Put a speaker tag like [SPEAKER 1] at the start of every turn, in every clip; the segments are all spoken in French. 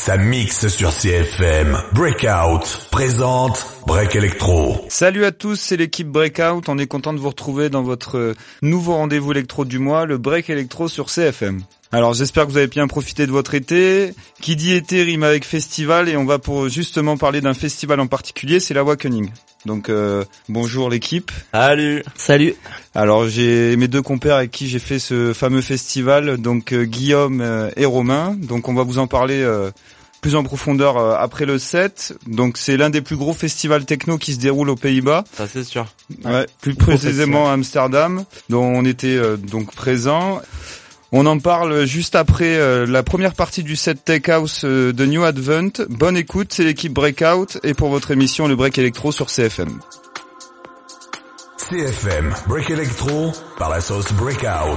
[SPEAKER 1] Ça mixe sur CFM. Breakout présente Break Electro.
[SPEAKER 2] Salut à tous, c'est l'équipe Breakout. On est content de vous retrouver dans votre nouveau rendez-vous électro du mois, le Break Electro sur CFM. Alors j'espère que vous avez bien profité de votre été. Qui dit été rime avec festival et on va pour justement parler d'un festival en particulier, c'est l'Awakening. Donc bonjour l'équipe.
[SPEAKER 3] Salut.
[SPEAKER 2] Alors j'ai mes deux compères avec qui j'ai fait ce fameux festival, donc Guillaume et Romain. Donc on va vous en parler plus en profondeur après le set. Donc c'est l'un des plus gros festivals techno qui se déroule aux Pays-Bas.
[SPEAKER 3] Ça c'est sûr.
[SPEAKER 2] Ouais, plus précisément à Amsterdam, dont on était donc présents. On en parle juste après la première partie du set Tech House de New Advent. Bonne écoute, c'est l'équipe Breakout et pour votre émission le Break Electro sur CFM.
[SPEAKER 1] CFM Break Electro par la sauce Breakout.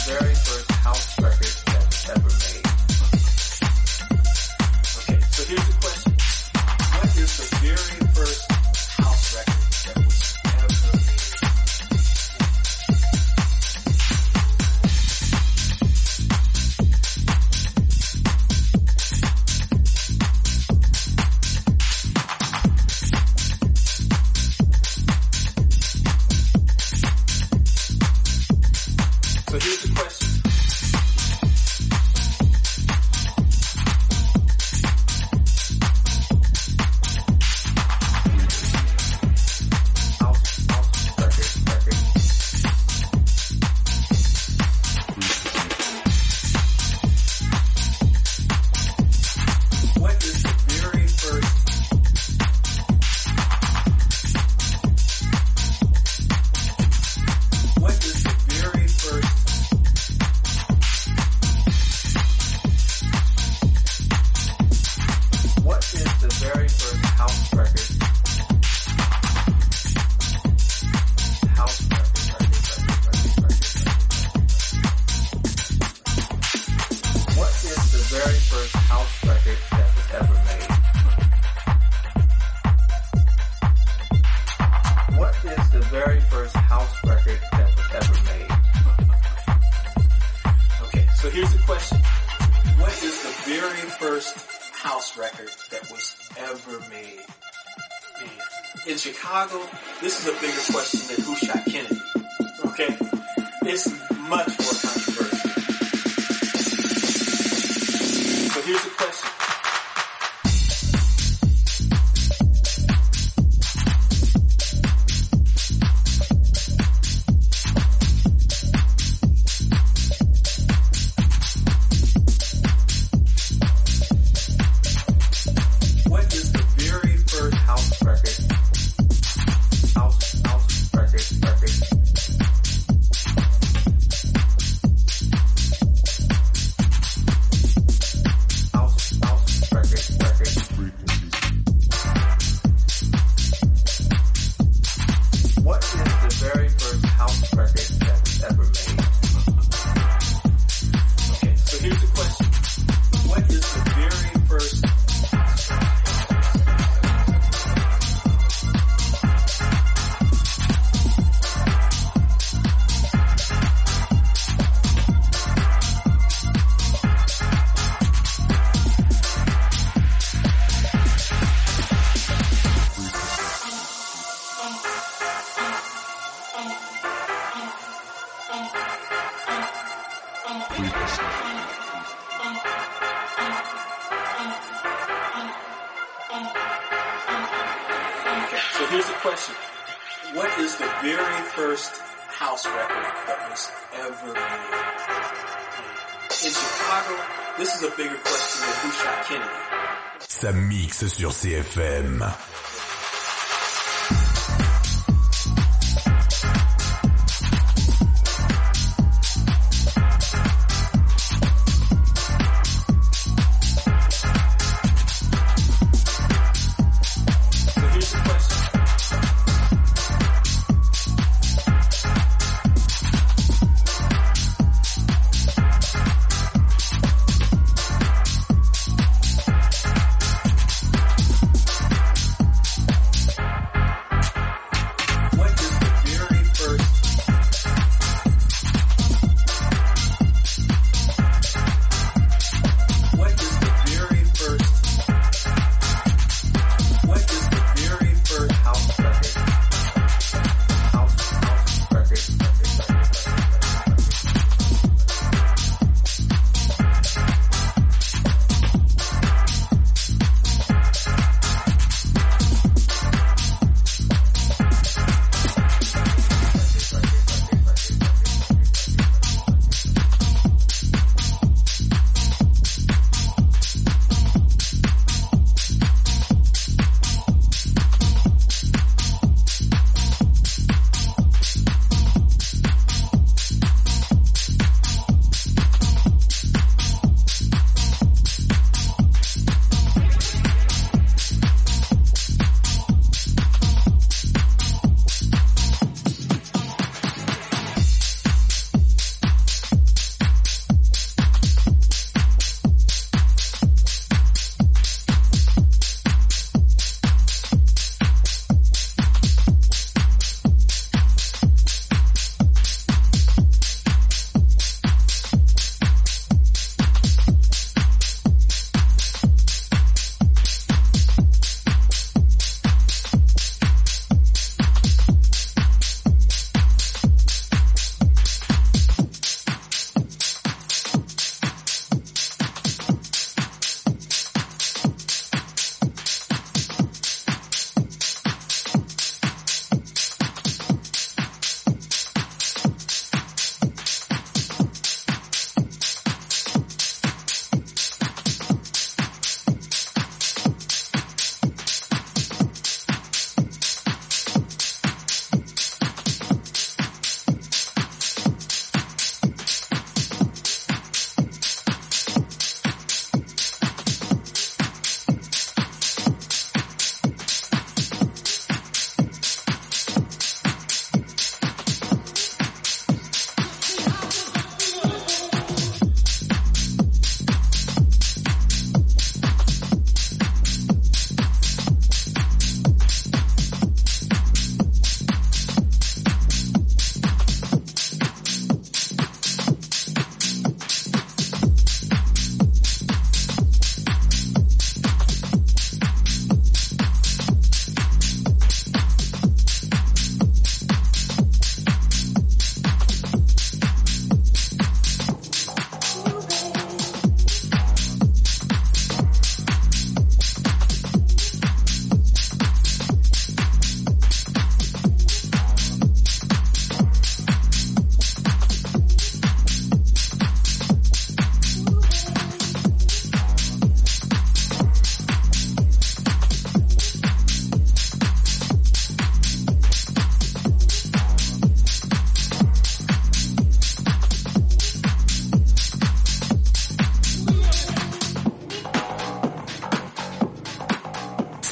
[SPEAKER 4] the very first house record that was ever made? Okay, so here's the question. What is the very first house record that was ever made? So here's the question. In Chicago, this is a bigger question than who shot Kennedy. Okay? It's much more controversial. So here's the question. So here's the question. What is the very first house record that was ever made? In Chicago, this is a bigger question than who shot Kennedy.
[SPEAKER 1] Ça mixe sur CFM.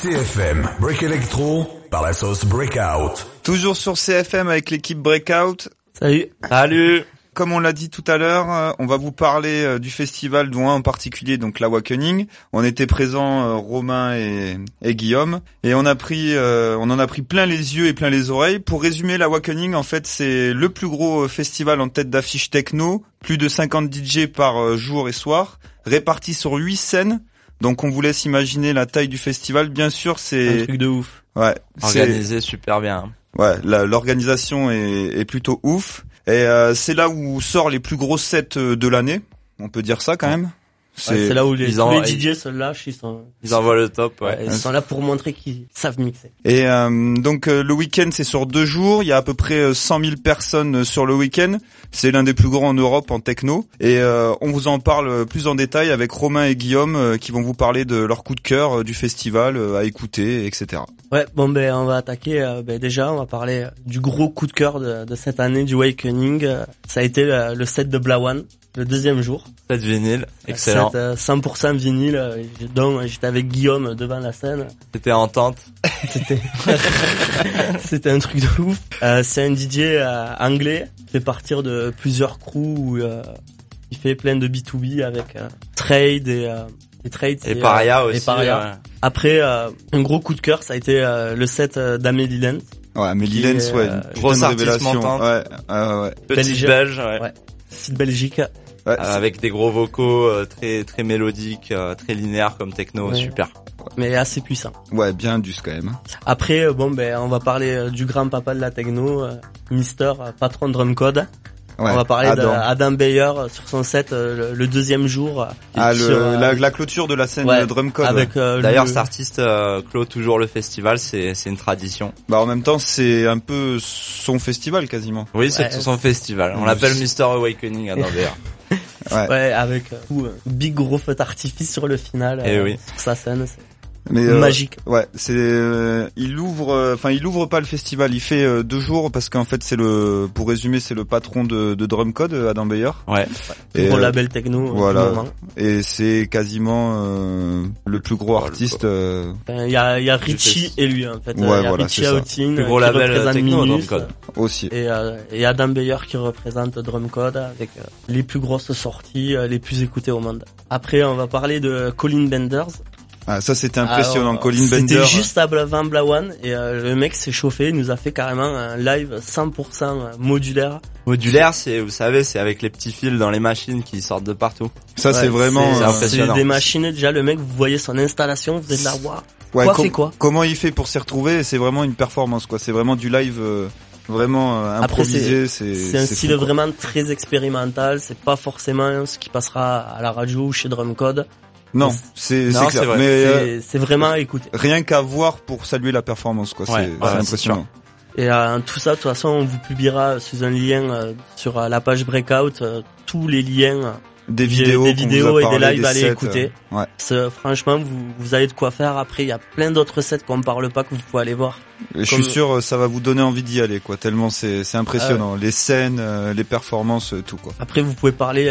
[SPEAKER 1] CFM Break Electro par la sauce Breakout.
[SPEAKER 2] Toujours sur CFM avec l'équipe Breakout.
[SPEAKER 5] Salut.
[SPEAKER 2] Comme on l'a dit tout à l'heure, on va vous parler du festival, dont un en particulier, donc l'Awakening. On était présents, Romain et Guillaume, et on en a pris plein les yeux et plein les oreilles. Pour résumer, l'Awakening, en fait, c'est le plus gros festival en tête d'affiche techno, plus de 50 DJ par jour et soir, répartis sur 8 scènes. Donc on vous laisse imaginer la taille du festival. Bien sûr, c'est
[SPEAKER 5] un truc de ouf.
[SPEAKER 2] Ouais,
[SPEAKER 5] organisé super bien.
[SPEAKER 2] Ouais, l'organisation est plutôt ouf. Et c'est là où sort les plus gros sets de l'année. On peut dire ça quand même.
[SPEAKER 6] C'est là où les DJ se lâchent,
[SPEAKER 5] ils envoient le top, ouais.
[SPEAKER 6] Ils sont là pour montrer qu'ils savent mixer.
[SPEAKER 2] Et donc le week-end c'est sur 2 jours, il y a à peu près 100 000 personnes sur le week-end. C'est l'un des plus grands en Europe en techno. Et on vous en parle plus en détail avec Romain et Guillaume qui vont vous parler de leur coup de cœur du festival à écouter, etc.
[SPEAKER 6] Ouais, bon on va attaquer. Déjà, on va parler du gros coup de cœur de cette année du Awakening. Ça a été le set de Blawan. Le deuxième jour.
[SPEAKER 5] Set vinyle, excellent.
[SPEAKER 6] Set 100% vinyle. Donc j'étais avec Guillaume devant la scène.
[SPEAKER 5] C'était en tente.
[SPEAKER 6] C'était un truc de ouf. C'est un DJ anglais qui fait partir de plusieurs crews où il fait plein de B2B avec Trade et Trade
[SPEAKER 5] et Paria aussi.
[SPEAKER 6] Et Paria. Ouais. Après un gros coup de cœur, ça a été le set d'Amélie Lenz.
[SPEAKER 2] Ouais, Amélie Lenz, ouais,
[SPEAKER 5] grosse révélation.
[SPEAKER 2] Ouais.
[SPEAKER 5] Petite belge, ouais.
[SPEAKER 6] Site Belgique.
[SPEAKER 2] Ouais,
[SPEAKER 5] avec des gros vocaux très mélodiques, très linéaires comme techno, super.
[SPEAKER 6] Mais assez puissant.
[SPEAKER 2] Ouais, bien indus quand même.
[SPEAKER 6] Après, on va parler du grand papa de la techno, Mister Patron Drumcode. Ouais, on va parler d'Adam Beyer sur son set le deuxième jour.
[SPEAKER 2] La clôture de la scène Drumcode.
[SPEAKER 6] Avec
[SPEAKER 5] d'ailleurs, cet artiste clôt toujours le festival, c'est une tradition.
[SPEAKER 2] Bah en même temps, c'est un peu son festival quasiment.
[SPEAKER 5] Oui, c'est son festival. On l'appelle Mr. Awakening Adam Beyer.
[SPEAKER 6] Ouais, avec big gros feu d'artifice sur le final sur sa scène.
[SPEAKER 2] Mais
[SPEAKER 6] magique.
[SPEAKER 2] Ouais, il ouvre pas le festival, il fait 2 jours parce qu'en fait pour résumer, c'est le patron de Drumcode, Adam Beyer.
[SPEAKER 5] Ouais.
[SPEAKER 6] Et gros label techno.
[SPEAKER 2] Voilà. Et c'est quasiment le plus gros artiste.
[SPEAKER 6] Il y a Richie et lui en fait.
[SPEAKER 2] Ouais,
[SPEAKER 6] il y a Richie Outing,
[SPEAKER 5] le gros label techno Drumcode.
[SPEAKER 2] Aussi.
[SPEAKER 6] Et Adam Beyer qui représente Drumcode avec les plus grosses sorties, les plus écoutées au monde. Après, on va parler de Colin Benders.
[SPEAKER 2] Ah, ça c'était impressionnant. Colin Bender.
[SPEAKER 6] C'était juste avant Blawan et le mec s'est chauffé, il nous a fait carrément un live 100% modulaire.
[SPEAKER 5] Modulaire, vous savez, c'est avec les petits fils dans les machines qui sortent de partout.
[SPEAKER 2] Ça c'est vraiment
[SPEAKER 5] impressionnant.
[SPEAKER 6] C'est des machines, déjà le mec, vous voyez son installation, vous êtes là, waouh.
[SPEAKER 2] Ouais,
[SPEAKER 6] quoi
[SPEAKER 2] comment il fait pour s'y retrouver? C'est vraiment une performance, quoi. C'est vraiment du live vraiment improvisé.
[SPEAKER 6] C'est un style vraiment très expérimental. C'est pas forcément ce qui passera à la radio ou chez Drumcode.
[SPEAKER 2] Non, c'est clair.
[SPEAKER 6] Vrai.
[SPEAKER 2] Mais
[SPEAKER 6] c'est vraiment à écouter.
[SPEAKER 2] Rien qu'à voir pour saluer la performance, quoi. C'est impressionnant.
[SPEAKER 6] Et tout ça, de toute façon, on vous publiera sous un lien sur la page Breakout tous les liens. Des vidéos et des lives à aller écouter.
[SPEAKER 2] Ouais.
[SPEAKER 6] Franchement, vous avez de quoi faire. Après, il y a plein d'autres sets qu'on parle pas que vous pouvez aller voir.
[SPEAKER 2] Je suis sûr, ça va vous donner envie d'y aller, quoi. Tellement c'est impressionnant. Les scènes, les performances, tout, quoi.
[SPEAKER 6] Après, vous pouvez parler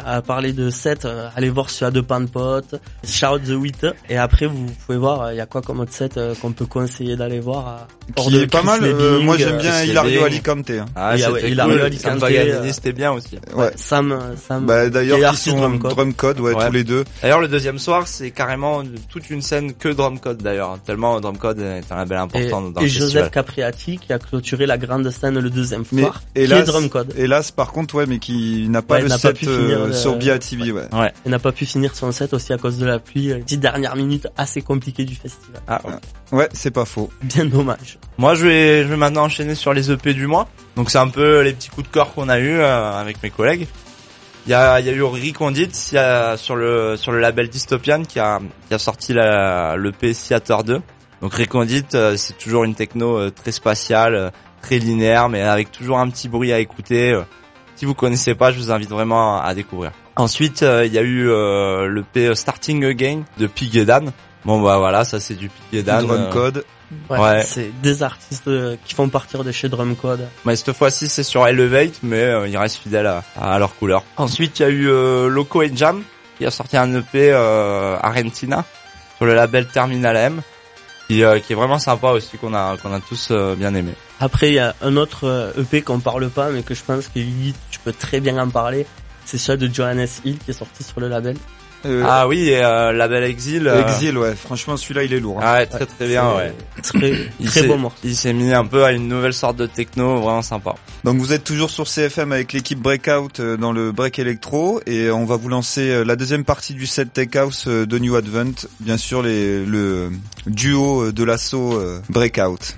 [SPEAKER 6] de sets, allez voir sur A2 Panpot, Shout the Wit. Et après, vous pouvez voir, il y a quoi comme autre set qu'on peut conseiller d'aller voir.
[SPEAKER 2] Qui est pas mal. Moi, j'aime bien Hilario Alicante.
[SPEAKER 5] Ah, Hilario Alicante. C'était bien aussi.
[SPEAKER 2] Ouais.
[SPEAKER 6] Sam.
[SPEAKER 2] Bah, d'ailleurs, ils sont Drumcode, tous les deux.
[SPEAKER 5] D'ailleurs, le deuxième soir, c'est carrément toute une scène que Drumcode, d'ailleurs. Tellement Drumcode est un label important dans le festival.
[SPEAKER 6] Joseph Capriati qui a clôturé la grande scène le deuxième soir. Qui est Drumcode.
[SPEAKER 2] Hélas, par contre, mais qui n'a pas le set sur BATV, ouais.
[SPEAKER 6] Il n'a pas pu finir son set aussi à cause de la pluie. 10 dernières minutes assez compliquées du festival.
[SPEAKER 2] Ouais, c'est pas faux.
[SPEAKER 6] Bien dommage.
[SPEAKER 5] Moi, je vais maintenant enchaîner sur les EP du mois. Donc, c'est un peu les petits coups de cœur qu'on a eu avec mes collègues. Il y a eu Recondit sur le label Dystopian qui a sorti l'EP Theater 2. Donc Recondit, c'est toujours une techno très spatiale, très linéaire, mais avec toujours un petit bruit à écouter. Si vous connaissez pas, je vous invite vraiment à découvrir. Ensuite, il y a eu l'EP Starting Again de Pig et Dan. Bon bah voilà, ça c'est du Pig et Dan.
[SPEAKER 2] Drumcode.
[SPEAKER 6] Ouais. C'est des artistes qui font partir de chez Drumcode.
[SPEAKER 5] Mais cette fois-ci c'est sur Elevate, mais ils restent fidèles à leur couleur. Ensuite il y a eu Loco et Jam qui a sorti un EP Argentina sur le label Terminal M. qui est vraiment sympa aussi, qu'on a tous bien aimé.
[SPEAKER 6] Après, il y a un autre EP qu'on parle pas, mais que je pense que Lily, tu peux très bien en parler. C'est celui de Johannes Hill qui est sorti sur le label.
[SPEAKER 5] Ah oui, et label Exil.
[SPEAKER 2] Exil, ouais. Franchement, celui-là, il est lourd. Hein.
[SPEAKER 5] Ah ouais, très bien, ouais.
[SPEAKER 6] Très bon morceau.
[SPEAKER 5] Il s'est mis un peu à une nouvelle sorte de techno, vraiment sympa.
[SPEAKER 2] Donc vous êtes toujours sur CFM avec l'équipe Breakout dans le Break Electro et on va vous lancer la deuxième partie du set Tech House de New Advent. Bien sûr, le duo de l'assaut Breakout.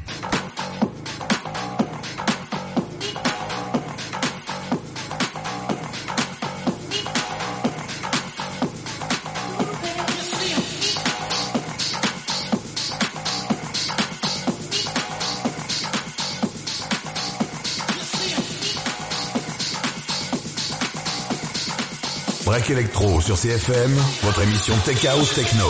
[SPEAKER 1] Break Electro sur CFM, votre émission Tech House Techno.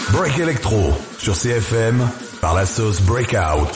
[SPEAKER 1] Break Electro sur CFM par la sauce Breakout.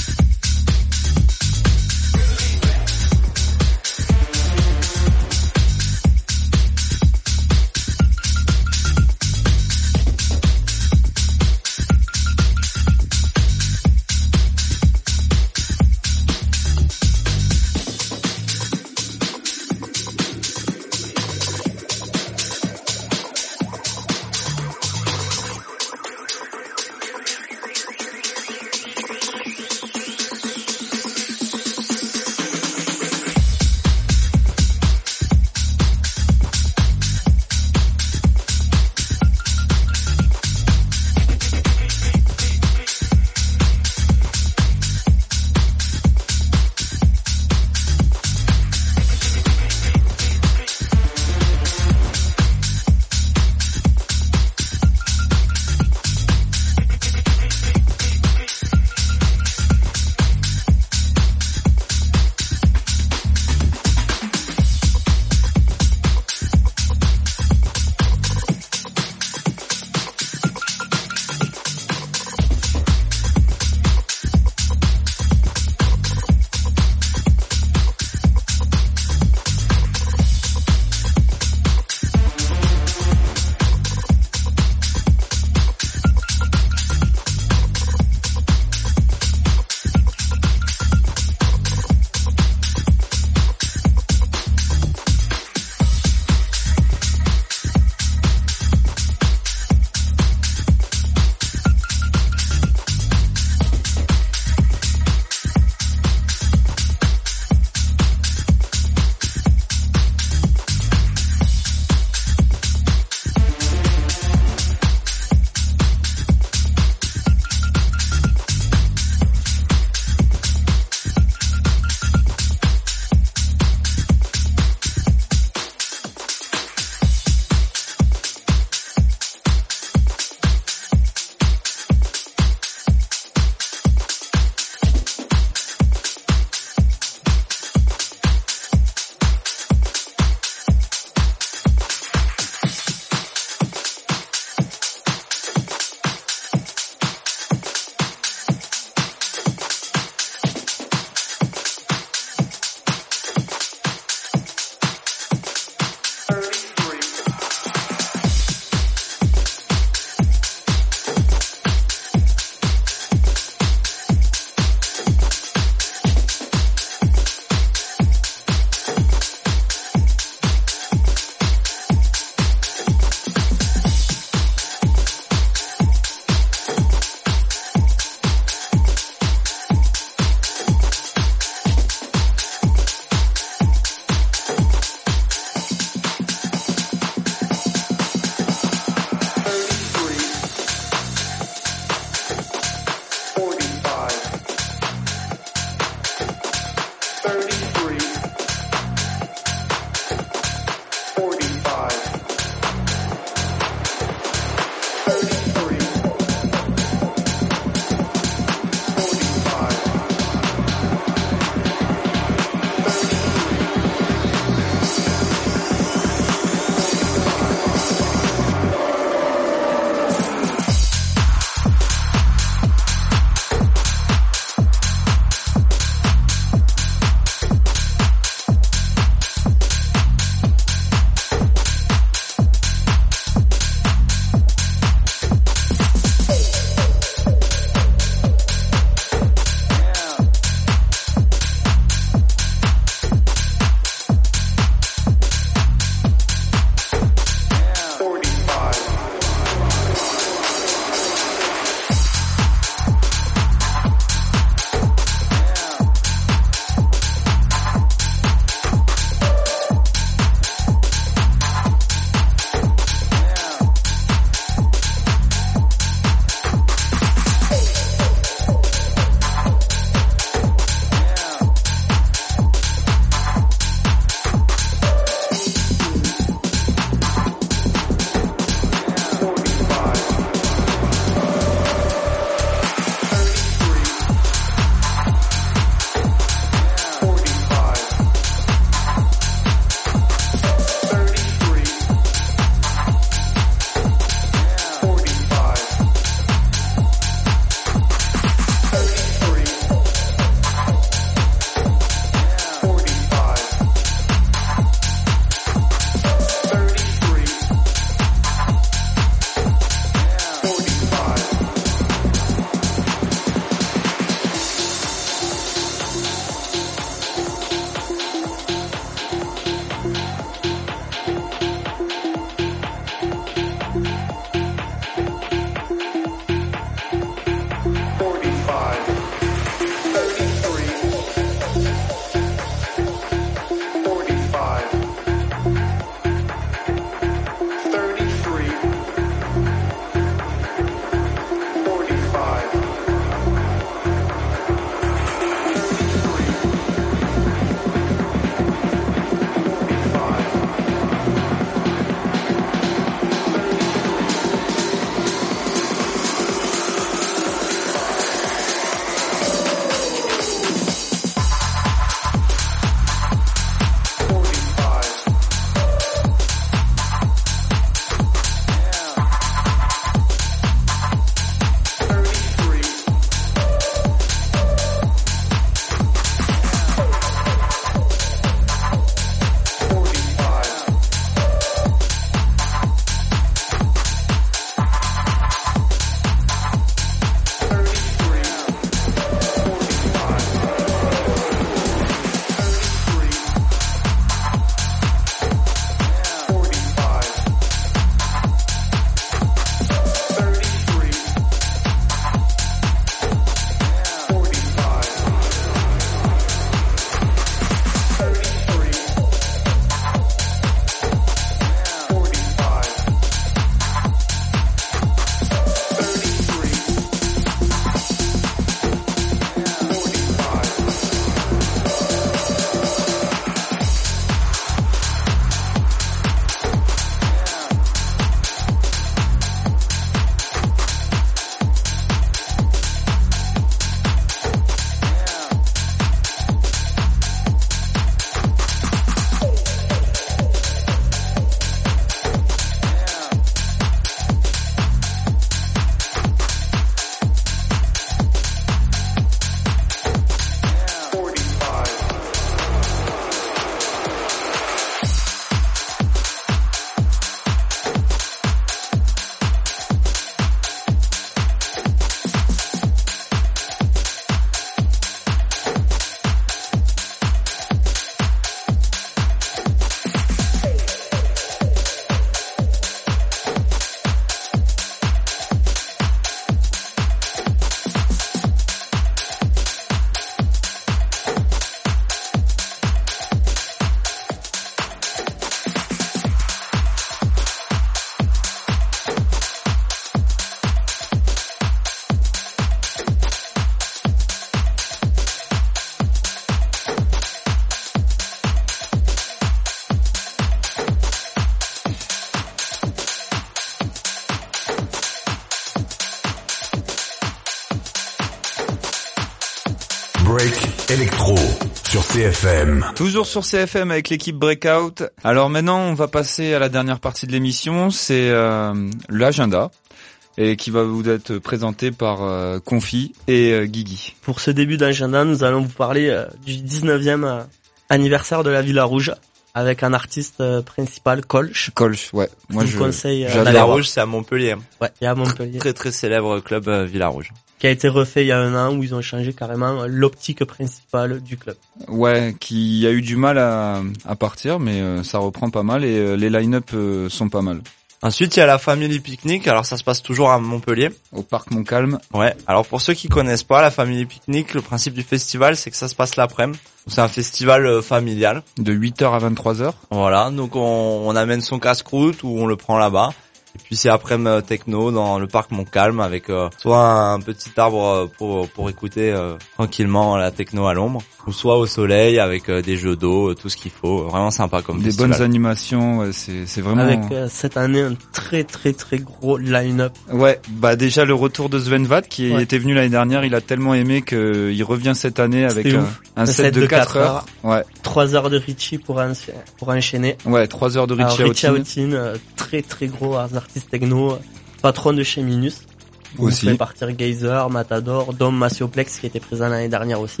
[SPEAKER 1] Break Electro sur CFM.
[SPEAKER 2] Toujours sur CFM avec l'équipe Breakout. Alors maintenant, on va passer à la dernière partie de l'émission, c'est l'agenda, et qui va vous être présenté par Confi et Guigui.
[SPEAKER 6] Pour ce début d'agenda, nous allons vous parler du 19e anniversaire de la Villa Rouge, avec un artiste principal, Colch.
[SPEAKER 2] Colch, ouais. Moi,
[SPEAKER 6] je vous conseille.
[SPEAKER 2] j'adore.
[SPEAKER 5] Villa Rouge, c'est à Montpellier.
[SPEAKER 6] Ouais, il y a à Montpellier.
[SPEAKER 5] Très très célèbre club Villa Rouge.
[SPEAKER 6] Qui a été refait il y a un an, où ils ont changé carrément l'optique principale du club.
[SPEAKER 2] Ouais, qui a eu du mal à partir, mais ça reprend pas mal et les line-up sont pas mal.
[SPEAKER 5] Ensuite, il y a la Family Picnic. Alors ça se passe toujours à Montpellier.
[SPEAKER 2] Au parc Montcalm.
[SPEAKER 5] Ouais. Alors pour ceux qui connaissent pas la Family Picnic, le principe du festival, c'est que ça se passe l'après-midi. C'est un festival familial.
[SPEAKER 2] De 8h à 23h.
[SPEAKER 5] Voilà. Donc on amène son casse-croûte ou on le prend là-bas. Et puis c'est après-midi techno dans le parc Montcalm avec soit un petit arbre pour écouter tranquillement la techno à l'ombre, ou soit au soleil avec des jeux d'eau, tout ce qu'il faut. Vraiment sympa comme
[SPEAKER 2] des
[SPEAKER 5] festival.
[SPEAKER 2] bonnes animations, ouais, c'est vraiment...
[SPEAKER 6] Avec cette année un très très très gros line-up.
[SPEAKER 2] Ouais, bah déjà le retour de Sven Vath qui
[SPEAKER 6] Ouais.
[SPEAKER 2] était venu l'année dernière, il a tellement aimé qu'il revient cette année avec un set de 4 heures. Ouais.
[SPEAKER 6] 3 heures de Richie pour enchaîner.
[SPEAKER 2] Ouais, 3 heures de
[SPEAKER 6] Alors,
[SPEAKER 2] Richie
[SPEAKER 6] Richie
[SPEAKER 2] Houghton.
[SPEAKER 6] Houghton, très très gros artiste techno, patron de chez Minus.
[SPEAKER 2] Aussi.
[SPEAKER 6] Vous fait partir Geyser, Matador, Dom, Massioplex qui était présent l'année dernière aussi.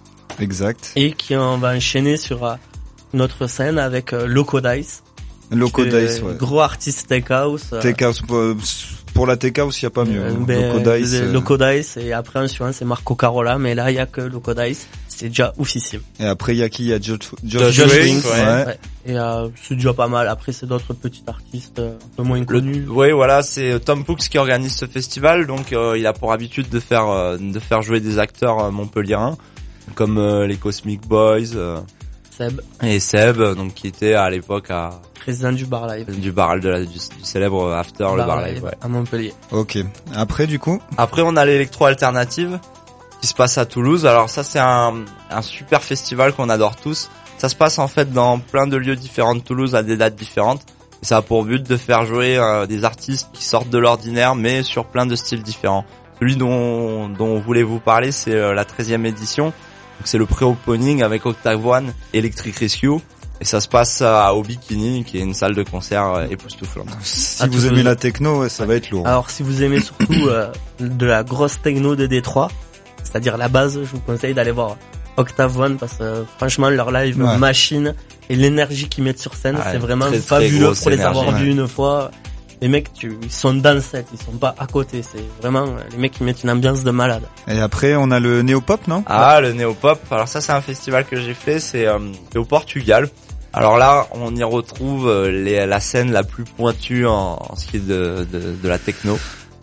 [SPEAKER 2] Exact.
[SPEAKER 6] Et qui on va enchaîner sur notre scène avec Loco Dice.
[SPEAKER 2] Loco Dice, ouais.
[SPEAKER 6] Gros artiste tech house.
[SPEAKER 2] Tech House, pour la Tech House, il y a pas mieux. Loco Dice.
[SPEAKER 6] Loco Dice, et après en suivant c'est Marco Carola, mais là il y a que Loco Dice. C'est déjà oufissime.
[SPEAKER 2] Et après il y a qui? Il y a Josh
[SPEAKER 5] Josh
[SPEAKER 2] Wink,
[SPEAKER 5] Wink,
[SPEAKER 2] ouais.
[SPEAKER 6] Et c'est déjà pas mal. Après c'est d'autres petits artistes un peu moins connus.
[SPEAKER 5] Oui, voilà, c'est Tom Pooks qui organise ce festival, donc il a pour habitude de faire jouer des acteurs montpelliérains comme les Cosmic Boys
[SPEAKER 6] Seb,
[SPEAKER 5] et Seb, donc qui était à l'époque
[SPEAKER 6] président du Bar Live.
[SPEAKER 5] du bar du célèbre After, le bar live. Ouais.
[SPEAKER 6] À Montpellier.
[SPEAKER 2] Ok. Après, du coup?
[SPEAKER 5] Après, on a l'électro alternative qui se passe à Toulouse. Alors ça, c'est un super festival qu'on adore tous. Ça se passe en fait dans plein de lieux différents de Toulouse à des dates différentes. Et ça a pour but de faire jouer des artistes qui sortent de l'ordinaire, mais sur plein de styles différents. Celui dont on voulait vous parler, c'est la 13e édition. Donc c'est le pré-opening avec Octave One, Electric Rescue. Et ça se passe au Bikini, qui est une salle de concert époustouflante.
[SPEAKER 2] Si vous aimez la techno, ouais, ça va être lourd.
[SPEAKER 6] Alors si vous aimez surtout de la grosse techno de Détroit, c'est-à-dire la base, je vous conseille d'aller voir Octave One parce que franchement leur live machine et l'énergie qu'ils mettent sur scène, c'est vraiment
[SPEAKER 5] très,
[SPEAKER 6] fabuleux
[SPEAKER 5] très
[SPEAKER 6] pour les
[SPEAKER 5] énergie,
[SPEAKER 6] avoir vus une fois. Les mecs, ils sont dans le set, ils sont pas à côté. C'est vraiment les mecs qui mettent une ambiance de malade.
[SPEAKER 2] Et après, on a le néo-pop, non?
[SPEAKER 5] Ah, le néo-pop. Alors ça, c'est un festival que j'ai fait, c'est au Portugal. Alors là, on y retrouve la scène la plus pointue en ce qui est de la techno.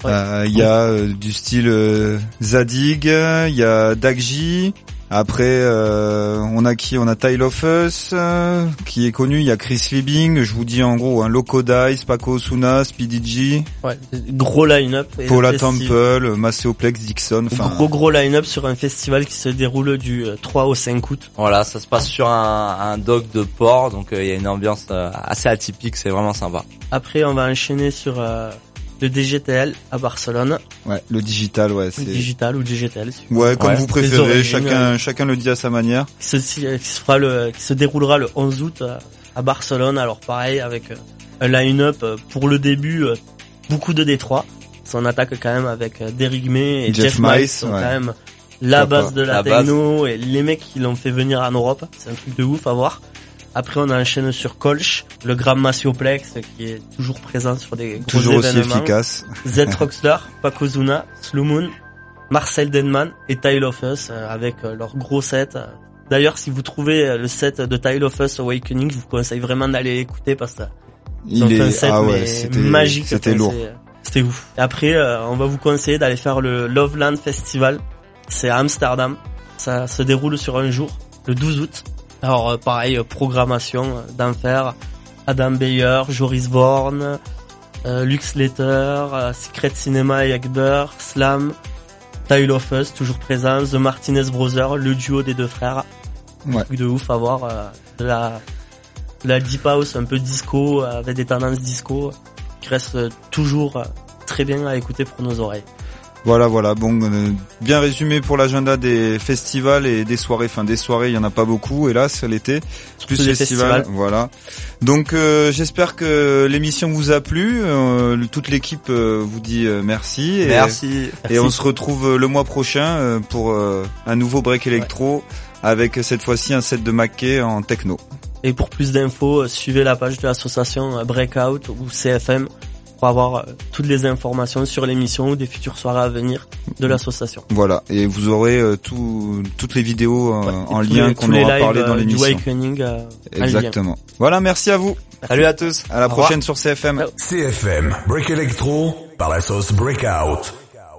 [SPEAKER 2] Il y a du style Zadig, il y a Dagji. Après, on a qui? On a Tile of Us, qui est connu. Il y a Chris Liebing. Je vous dis en gros, Loco Dice, Paco Osuna, Speedy G,
[SPEAKER 6] Ouais, gros line-up. Et
[SPEAKER 2] Paula
[SPEAKER 6] le festival-
[SPEAKER 2] Temple, Maceoplex, Dixon. Enfin,
[SPEAKER 6] Gros line-up sur un festival qui se déroule du 3 au 5 août.
[SPEAKER 5] Voilà, ça se passe sur un dock de port, donc il y a une ambiance assez atypique, c'est vraiment sympa.
[SPEAKER 6] Après, on va enchaîner sur le DGTL à Barcelone.
[SPEAKER 2] ouais, le digital, ouais, c'est.
[SPEAKER 6] Digital ou DGTL. Si
[SPEAKER 2] Ouais, comme
[SPEAKER 5] Ouais.
[SPEAKER 2] vous
[SPEAKER 6] Les
[SPEAKER 2] préférez.
[SPEAKER 6] origines,
[SPEAKER 2] Chacun le dit à sa manière.
[SPEAKER 6] qui se déroulera le 11 août à Barcelone. Alors pareil, avec un line-up pour le début, beaucoup de Détroit. On attaque quand même avec Derrick May et
[SPEAKER 2] Jeff
[SPEAKER 6] Jeff Miles,
[SPEAKER 2] Miles,
[SPEAKER 6] qui sont
[SPEAKER 2] ouais.
[SPEAKER 6] quand même la
[SPEAKER 2] Pourquoi
[SPEAKER 6] base de la
[SPEAKER 5] La base.
[SPEAKER 6] techno et les mecs qui l'ont fait venir en Europe. C'est un truc de ouf à voir. Après, on enchaîne sur Colch, le Grand Massioplex qui est toujours présent sur des gros
[SPEAKER 2] Toujours aussi
[SPEAKER 6] événements.
[SPEAKER 2] efficace.
[SPEAKER 6] Z Rockstar, Paco Zuna, Slow Moon, Marcel Denman et Tile of Us avec leur gros set. D'ailleurs, si vous trouvez le set de Tile of Us Awakening, je vous conseille vraiment d'aller l'écouter parce que ils ont fait un set mais magique.
[SPEAKER 2] C'était
[SPEAKER 6] Enfin,
[SPEAKER 2] lourd.
[SPEAKER 6] C'était ouf. Et après, on va vous conseiller d'aller faire le Loveland Festival. C'est à Amsterdam. Ça se déroule sur un jour, le 12 août. Alors pareil, programmation d'enfer. Adam Beyer, Joris Vorn, Lux Letter, Secret Cinema et Ekber, Slam, Tile of Us, toujours présent, The Martinez Brothers, le duo des deux frères.
[SPEAKER 2] Ouais.
[SPEAKER 6] Truc de ouf à voir, de la deep house un peu disco, avec des tendances disco, qui reste toujours très bien à écouter pour nos oreilles.
[SPEAKER 2] Voilà, bon, bien résumé pour l'agenda des festivals et des soirées. Enfin, des soirées, il y en a pas beaucoup, hélas, l'été. Plus festivals, voilà. Donc, j'espère que l'émission vous a plu. Toute l'équipe vous dit merci.
[SPEAKER 5] Merci.
[SPEAKER 2] Et on se retrouve le mois prochain pour un nouveau break électro avec cette fois-ci un set de Mackay en techno.
[SPEAKER 6] Et pour plus d'infos, suivez la page de l'association Breakout ou CFM pour avoir toutes les informations sur l'émission ou des futures soirées à venir de l'association.
[SPEAKER 2] Voilà, et vous aurez toutes les vidéos en lien qu'on aura parlé dans l'émission.
[SPEAKER 6] Du Awakening.
[SPEAKER 2] Exactement. Voilà, merci à vous.
[SPEAKER 5] Salut à tous.
[SPEAKER 2] À la prochaine sur CFM.
[SPEAKER 1] CFM, Break Electro, par la sauce Breakout.